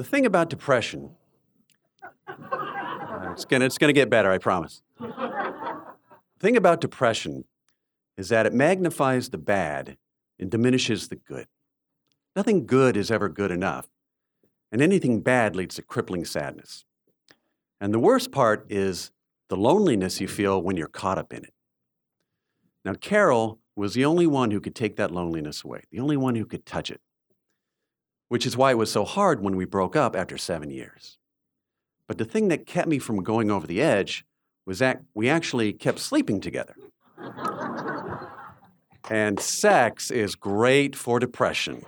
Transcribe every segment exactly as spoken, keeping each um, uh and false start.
The thing about depression, uh, it's gonna, it's gonna get better, I promise. The thing about depression is that it magnifies the bad and diminishes the good. Nothing good is ever good enough, and anything bad leads to crippling sadness. And the worst part is the loneliness you feel when you're caught up in it. Now, Carol was the only one who could take that loneliness away, the only one who could touch it, which is why it was so hard when we broke up after seven years. But the thing that kept me from going over the edge was that we actually kept sleeping together. And sex is great for depression.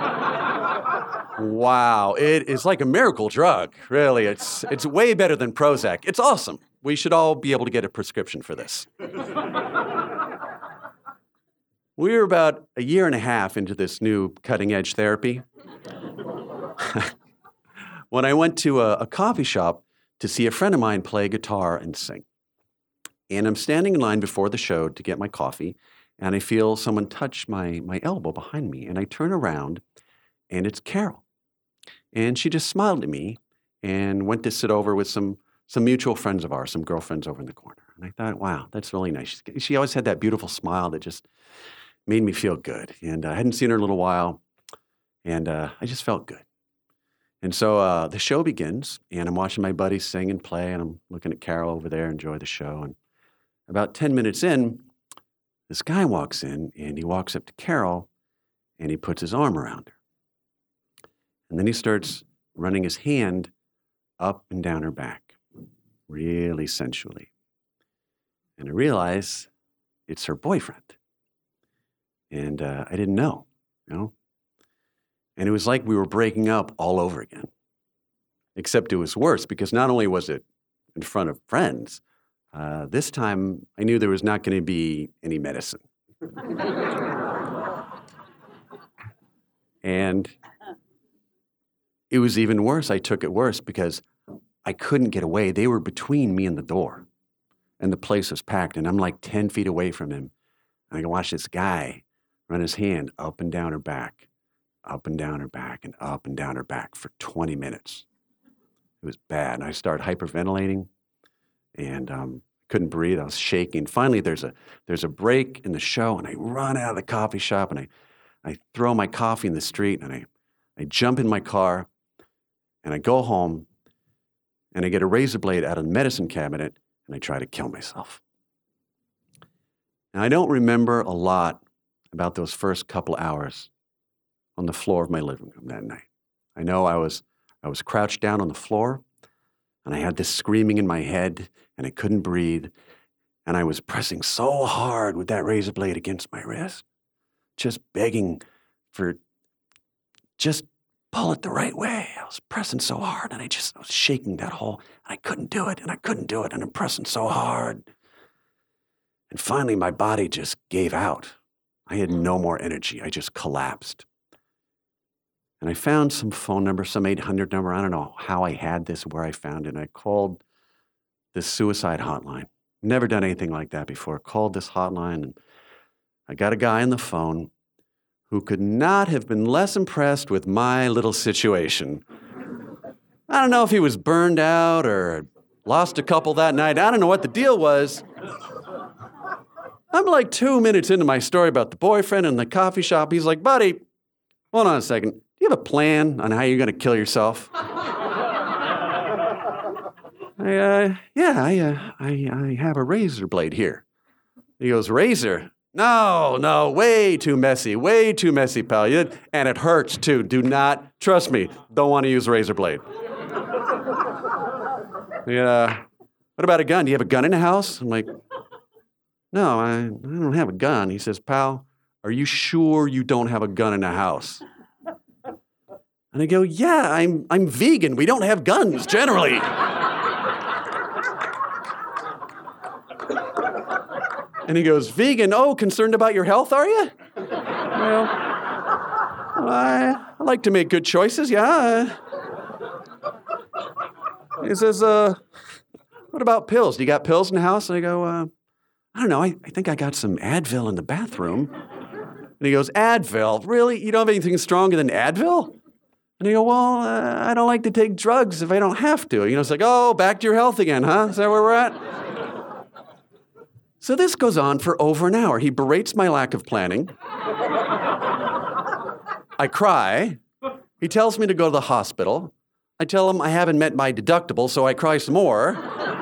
Wow, it is like a miracle drug, really. It's, it's way better than Prozac. It's awesome. We should all be able to get a prescription for this. We were about a year and a half into this new cutting-edge therapy when I went to a, a coffee shop to see a friend of mine play guitar and sing. And I'm standing in line before the show to get my coffee, and I feel someone touch my, my elbow behind me, and I turn around, and it's Carol. And she just smiled at me and went to sit over with some, some mutual friends of ours, some girlfriends over in the corner. And I thought, wow, that's really nice. She, she always had that beautiful smile that just made me feel good. And uh, I hadn't seen her in a little while, and uh, I just felt good. And so uh, the show begins, and I'm watching my buddies sing and play, and I'm looking at Carol over there, enjoy the show. And about ten minutes in, this guy walks in, and he walks up to Carol, and he puts his arm around her. And then he starts running his hand up and down her back, really sensually. And I realize it's her boyfriend. And uh, I didn't know, you know? And it was like we were breaking up all over again. Except it was worse, because not only was it in front of friends, uh, this time I knew there was not going to be any medicine. And it was even worse. I took it worse because I couldn't get away. They were between me and the door, and the place was packed, and I'm like ten feet away from him. And I can watch this guy run his hand up and down her back, up and down her back, and up and down her back for twenty minutes. It was bad. And I started hyperventilating, and um, couldn't breathe. I was shaking. Finally, there's a there's a break in the show, and I run out of the coffee shop, and I, I throw my coffee in the street, and I, I jump in my car, and I go home, and I get a razor blade out of the medicine cabinet, and I try to kill myself. Now, I don't remember a lot about those first couple hours on the floor of my living room that night. I know I was I was crouched down on the floor, and I had this screaming in my head, and I couldn't breathe, and I was pressing so hard with that razor blade against my wrist, just begging for just pull it the right way. I was pressing so hard, and I just I was shaking that whole, and I couldn't do it, and I couldn't do it, and I'm pressing so hard. And finally, my body just gave out. I had no more energy. I just collapsed. And I found some phone number, some eight hundred number. I don't know how I had this, where I found it. And I called this suicide hotline. Never done anything like that before. Called this hotline, and I got a guy on the phone who could not have been less impressed with my little situation. I don't know if he was burned out or lost a couple that night. I don't know what the deal was. I'm like two minutes into my story about the boyfriend and the coffee shop. He's like, buddy, hold on a second. Do you have a plan on how you're going to kill yourself? I, uh, yeah, I, uh, I, I have a razor blade here. He goes, razor? No, no, way too messy, way too messy, pal. You, and it hurts, too. Do not, trust me, don't want to use a razor blade. Yeah. What about a gun? Do you have a gun in the house? I'm like, no, I, I don't have a gun. He says, pal, are you sure you don't have a gun in the house? And I go, yeah, I'm I'm vegan. We don't have guns, generally. And he goes, vegan? Oh, concerned about your health, are you? Well, I, I like to make good choices, yeah. He says, uh, what about pills? Do you got pills in the house? And I go, uh, I don't know, I, I think I got some Advil in the bathroom. And he goes, Advil? Really? You don't have anything stronger than Advil? And I go, well, uh, I don't like to take drugs if I don't have to. You know, it's like, oh, back to your health again, huh? Is that where we're at? So this goes on for over an hour. He berates my lack of planning. I cry. He tells me to go to the hospital. I tell him I haven't met my deductible, so I cry some more.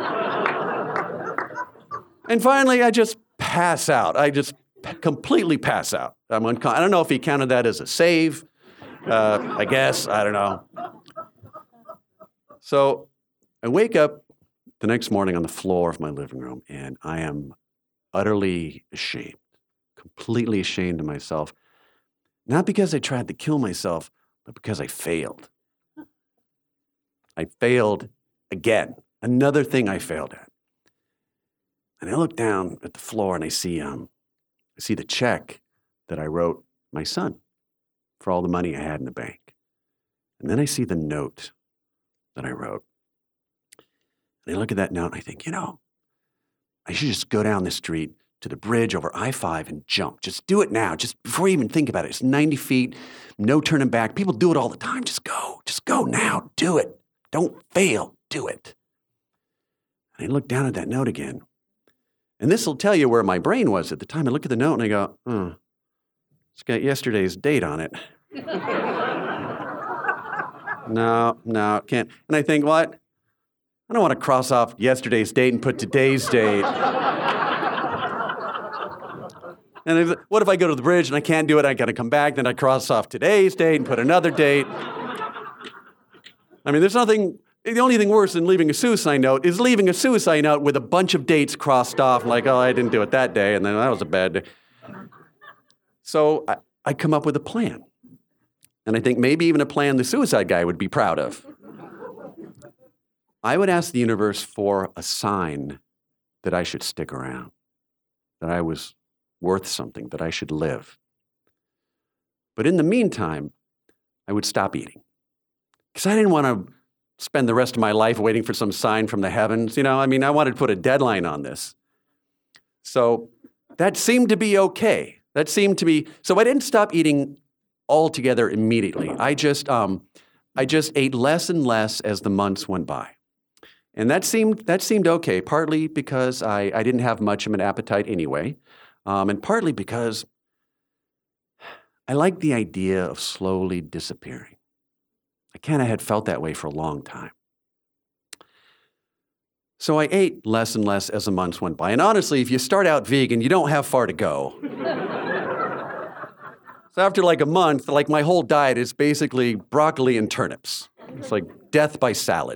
And finally, I just pass out. I just p- completely pass out. I'm uncon- I don't know if he counted that as a save. Uh, I guess. I don't know. So I wake up the next morning on the floor of my living room, and I am utterly ashamed, completely ashamed of myself. Not because I tried to kill myself, but because I failed. I failed again. Another thing I failed at. And I look down at the floor and I see, um, I see the check that I wrote my son for all the money I had in the bank. And then I see the note that I wrote. And I look at that note and I think, you know, I should just go down the street to the bridge over I five and jump. Just do it now, just before you even think about it. It's ninety feet, no turning back. People do it all the time. Just go, just go now, do it. Don't fail, do it. And I look down at that note again. And this will tell you where my brain was at the time. I look at the note and I go, oh, it's got yesterday's date on it. no, no, can't. And I think, what? I don't want to cross off yesterday's date and put today's date. And if, what if I go to the bridge and I can't do it? I got to come back, then I cross off today's date and put another date. I mean, there's nothing, the only thing worse than leaving a suicide note is leaving a suicide note with a bunch of dates crossed off, like, oh, I didn't do it that day, and then that was a bad day. So I, I come up with a plan. And I think maybe even a plan the suicide guy would be proud of. I would ask the universe for a sign that I should stick around, that I was worth something, that I should live. But in the meantime, I would stop eating. Because I didn't want to spend the rest of my life waiting for some sign from the heavens. You know, I mean, I wanted to put a deadline on this. So that seemed to be okay. That seemed to be, so I didn't stop eating altogether immediately. I just, um, I just ate less and less as the months went by. And that seemed, that seemed okay, partly because I, I didn't have much of an appetite anyway, um, and partly because I liked the idea of slowly disappearing. I kind of had felt that way for a long time. So I ate less and less as the months went by. And honestly, if you start out vegan, you don't have far to go. So after like a month, like my whole diet is basically broccoli and turnips. It's like death by salad.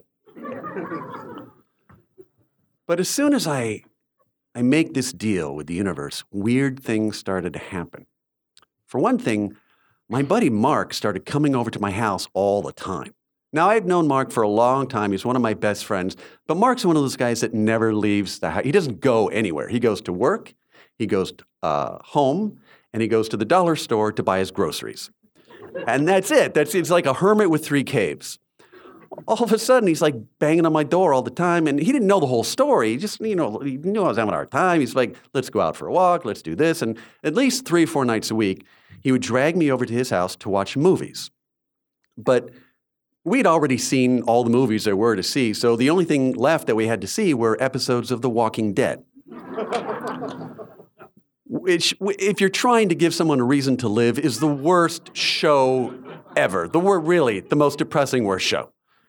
But as soon as I, I make this deal with the universe, weird things started to happen. For one thing, my buddy Mark started coming over to my house all the time. Now, I've known Mark for a long time. He's one of my best friends. But Mark's one of those guys that never leaves the house. He doesn't go anywhere. He goes to work, he goes uh, home, and he goes to the dollar store to buy his groceries. And that's it. That's it's like a hermit with three caves. All of a sudden, he's like banging on my door all the time. And he didn't know the whole story. He just, you know, he knew I was having a hard time. He's like, let's go out for a walk. Let's do this. And at least three or four nights a week, he would drag me over to his house to watch movies. But we'd already seen all the movies there were to see. So the only thing left that we had to see were episodes of The Walking Dead. Which, if you're trying to give someone a reason to live, is the worst show ever. The wor- really, the most depressing worst show.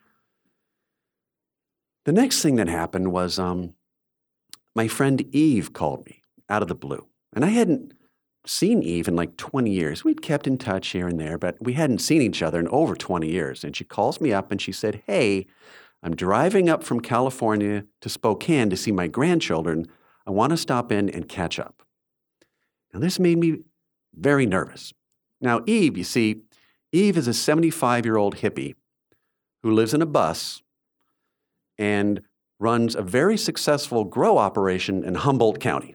The next thing that happened was um, my friend Eve called me out of the blue. And I hadn't seen Eve in like twenty years. We'd kept in touch here and there, but we hadn't seen each other in over twenty years. And she calls me up and she said, hey, I'm driving up from California to Spokane to see my grandchildren. I want to stop in and catch up. Now, this made me very nervous. Now, Eve, you see, Eve is a seventy-five-year-old hippie who lives in a bus and runs a very successful grow operation in Humboldt County.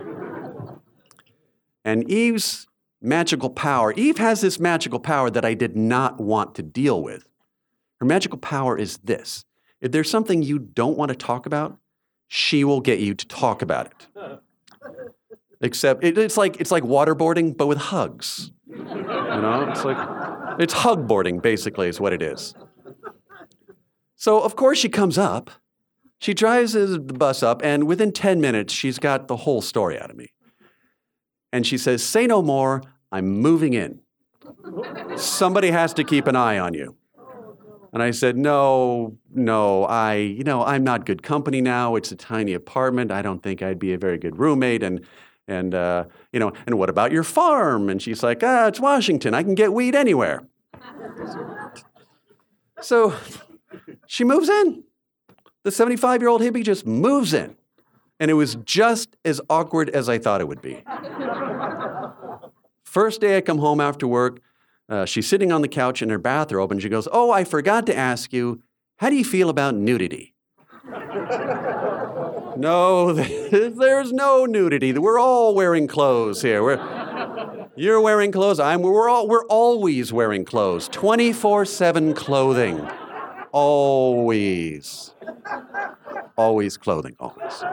And Eve's magical power, Eve has this magical power that I did not want to deal with. Her magical power is this. If there's something you don't want to talk about, she will get you to talk about it. Except it, it's like it's like waterboarding, but with hugs. You know, it's like It's hugboarding, basically, is what it is. So, of course, she comes up. She drives the bus up, and within ten minutes, she's got the whole story out of me. And she says, "Say no more. I'm moving in. Somebody has to keep an eye on you." And I said, no, no, I, you know, I'm not good company now. It's a tiny apartment. I don't think I'd be a very good roommate. And, and uh, you know, and what about your farm? And she's like, ah, it's Washington. I can get weed anywhere. So she moves in. The seventy-five-year-old hippie just moves in. And it was just as awkward as I thought it would be. First day I come home after work, uh, she's sitting on the couch in her bathrobe, and she goes, "Oh, I forgot to ask you, how do you feel about nudity?" No, there's no nudity. We're all wearing clothes here. We're, you're wearing clothes. I'm. We're all. We're always wearing clothes. twenty-four seven clothing. Always. Always clothing. Always.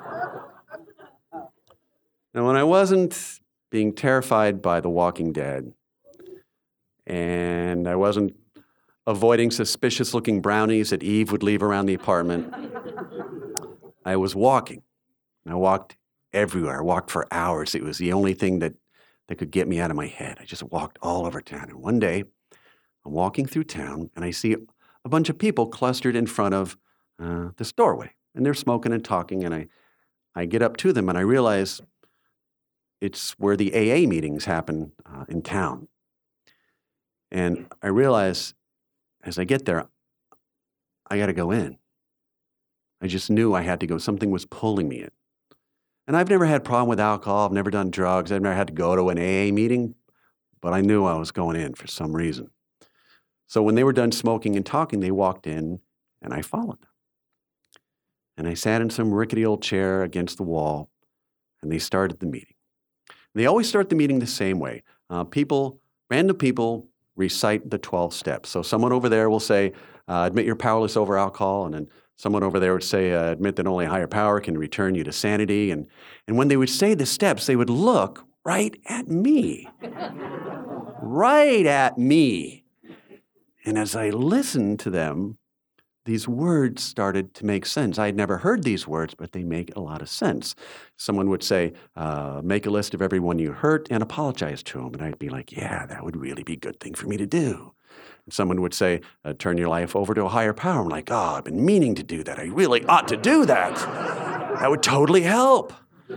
Now, when I wasn't being terrified by The Walking Dead, and I wasn't avoiding suspicious-looking brownies that Eve would leave around the apartment, I was walking. I walked everywhere. I walked for hours. It was the only thing that, that could get me out of my head. I just walked all over town. And one day, I'm walking through town, and I see a bunch of people clustered in front of uh, this doorway. And they're smoking and talking, and I, I get up to them, and I realize it's where the A A meetings happen uh, in town. And I realize as I get there, I got to go in. I just knew I had to go. Something was pulling me in. And I've never had a problem with alcohol. I've never done drugs. I've never had to go to an A A meeting, but I knew I was going in for some reason. So when they were done smoking and talking, they walked in, and I followed them. And I sat in some rickety old chair against the wall, and they started the meeting. And they always start the meeting the same way. Uh, people, random people, recite the twelve steps. So someone over there will say, uh, admit you're powerless over alcohol, and then someone over there would say, uh, admit that only a higher power can return you to sanity. And, and when they would say the steps, they would look right at me. Right at me. And as I listened to them, these words started to make sense. I had never heard these words, but they make a lot of sense. Someone would say, uh, make a list of everyone you hurt and apologize to them. And I'd be like, yeah, that would really be a good thing for me to do. And someone would say, uh, turn your life over to a higher power. I'm like, oh, I've been meaning to do that. I really ought to do that. That would totally help.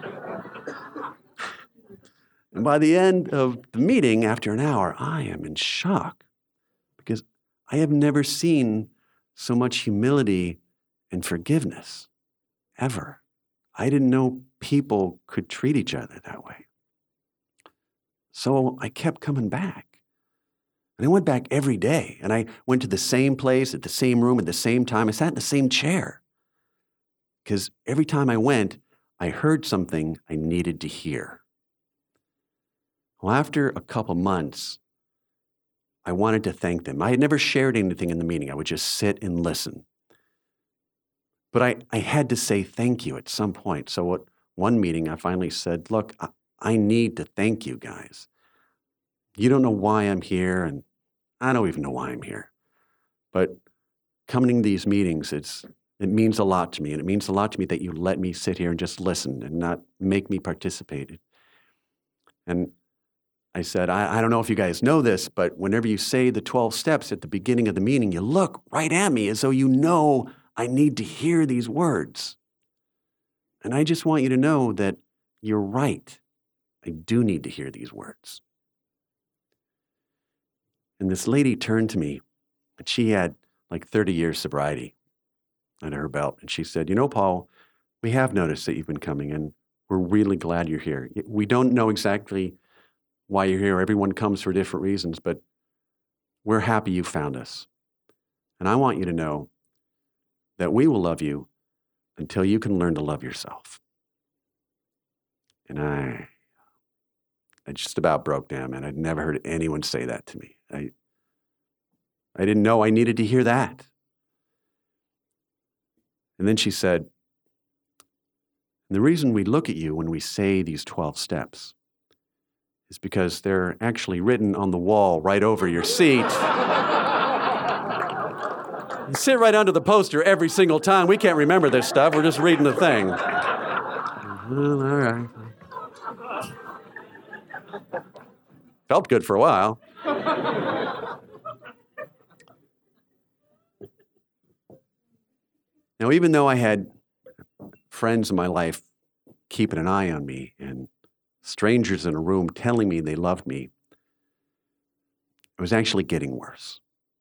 And by the end of the meeting, after an hour, I am in shock because I have never seen so much humility and forgiveness, ever. I didn't know people could treat each other that way. So I kept coming back. And I went back every day. And I went to the same place, at the same room, at the same time. I sat in the same chair. Because every time I went, I heard something I needed to hear. Well, after a couple months, I wanted to thank them. I had never shared anything in the meeting. I would just sit and listen. But I, I had to say thank you at some point. So at one meeting, I finally said, look, I, I need to thank you guys. You don't know why I'm here, and I don't even know why I'm here. But coming to these meetings, it's it means a lot to me, and it means a lot to me that you let me sit here and just listen and not make me participate. And I said, I, I don't know if you guys know this, but whenever you say the twelve steps at the beginning of the meeting, you look right at me as though you know I need to hear these words. And I just want you to know that you're right. I do need to hear these words. And this lady turned to me, and she had like thirty years sobriety under her belt. And she said, you know, Paul, we have noticed that you've been coming, and we're really glad you're here. We don't know exactly why you're here. Everyone comes for different reasons, but we're happy you found us. And I want you to know that we will love you until you can learn to love yourself. And I, I just about broke down, man. I'd never heard anyone say that to me. I, I didn't know I needed to hear that. And then she said, the reason we look at you when we say these twelve steps is because they're actually written on the wall right over your seat. You sit right under the poster every single time. We can't remember this stuff. We're just reading the thing. Well, all right. Felt good for a while. Now, even though I had friends in my life keeping an eye on me and strangers in a room telling me they loved me, it was actually getting worse.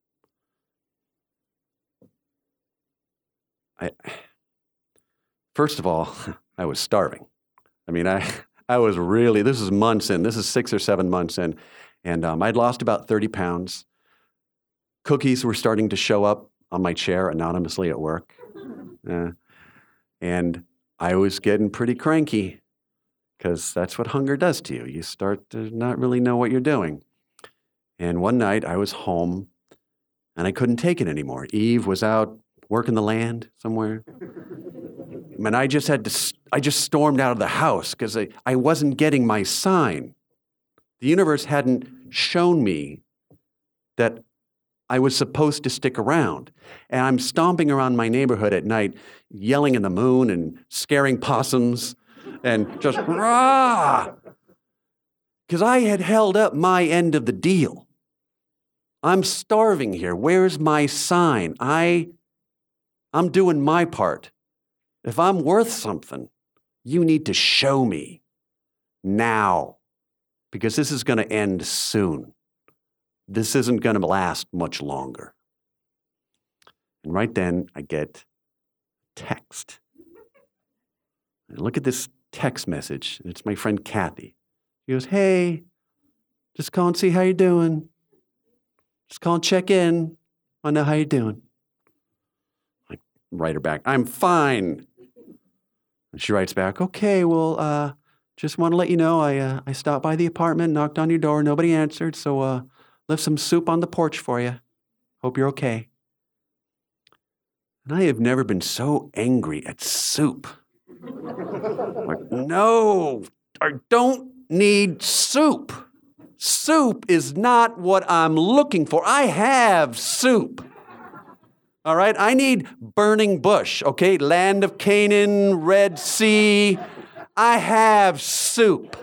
I, first of all, I was starving. I mean, I, I was really, this is months in, this is six or seven months in, and um, I'd lost about thirty pounds. Cookies were starting to show up on my chair anonymously at work. Uh, and I was getting pretty cranky because that's what hunger does to you. You start to not really know what you're doing. And one night I was home and I couldn't take it anymore. Eve was out working the land somewhere. And I just had to, I just stormed out of the house because I, I wasn't getting my sign. The universe hadn't shown me that I was supposed to stick around. And I'm stomping around my neighborhood at night, yelling at the moon and scaring possums and just rah! Because I had held up my end of the deal. I'm starving here. Where's my sign? I, I'm doing my part. If I'm worth something, you need to show me now, because this is going to end soon. This isn't going to last much longer. And right then, I get text. I look at this text message, and it's my friend Kathy. She goes, "Hey, just call and see how you're doing. Just call and check in. I know how you're doing." I write her back, "I'm fine." And she writes back, "Okay, well, uh, just want to let you know, I uh, I stopped by the apartment, knocked on your door, nobody answered, so uh, left some soup on the porch for you. Hope you're okay." And I have never been so angry at soup. Like, no, I don't need soup. Soup is not what I'm looking for. I have soup. All right? I need burning bush, okay? Land of Canaan, Red Sea. I have soup.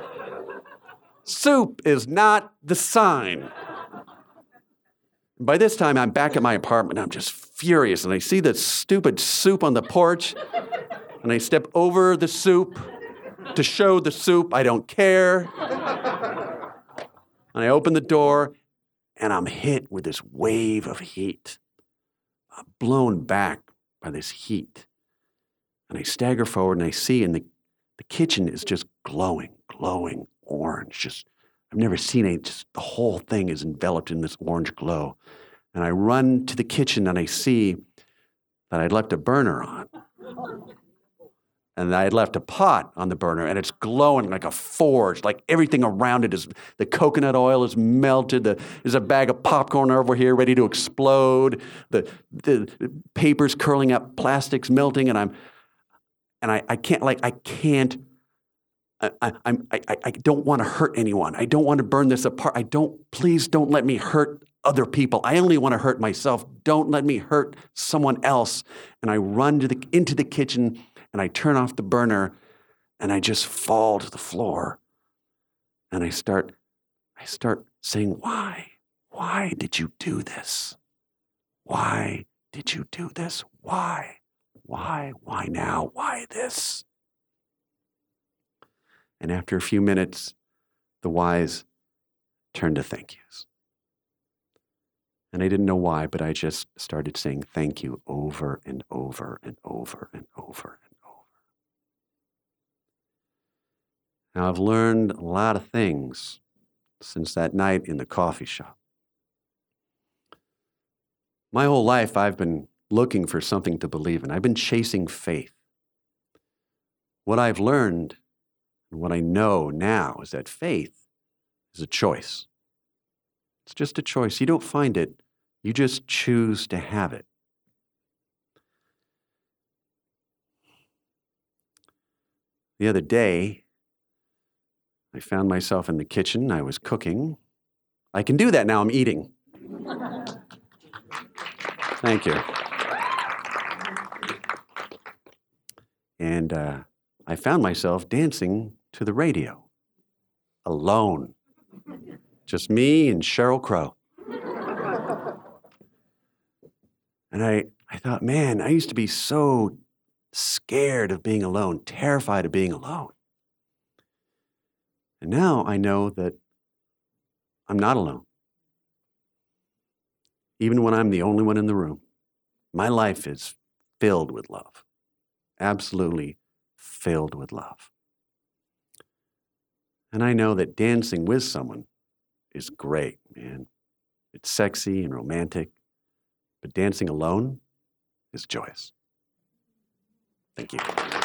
Soup is not the sign. By this time, I'm back at my apartment. I'm just furious, and I see the stupid soup on the porch, and I step over the soup to show the soup I don't care. And I open the door, and I'm hit with this wave of heat. I'm blown back by this heat. And I stagger forward, and I see in the, the kitchen is just glowing, glowing orange. Just I've never seen it. Just the whole thing is enveloped in this orange glow. And I run to the kitchen, and I see that I'd left a burner on. And I had left a pot on the burner, and it's glowing like a forge. Like everything around it is, the coconut oil is melted. The, there's a bag of popcorn over here ready to explode. The, the, the paper's curling up, plastic's melting, and I'm, and I, I can't, like, I can't, I, I, I'm, I, I don't want to hurt anyone. I don't want to burn this apart. I don't, please don't let me hurt other people. I only want to hurt myself. Don't let me hurt someone else. And I run to the, into the kitchen, and I turn off the burner, and I just fall to the floor. And I start, I start saying, why? Why did you do this? Why did you do this? Why? Why? Why now? Why this? And after a few minutes, the whys turned to thank yous. And I didn't know why, but I just started saying thank you over and over and over and over and over. Now, I've learned a lot of things since that night in the coffee shop. My whole life, I've been looking for something to believe in. I've been chasing faith. What I've learned and what I know now is that faith is a choice. It's just a choice. You don't find it. You just choose to have it. The other day, I found myself in the kitchen. I was cooking. I can do that now. I'm eating. Thank you. And uh, I found myself dancing to the radio, alone. Just me and Sheryl Crow. And I, I thought, man, I used to be so scared of being alone, terrified of being alone. And now I know that I'm not alone. Even when I'm the only one in the room, my life is filled with love. Absolutely filled with love. And I know that dancing with someone is great, man. It's sexy and romantic, but dancing alone is joyous. Thank you.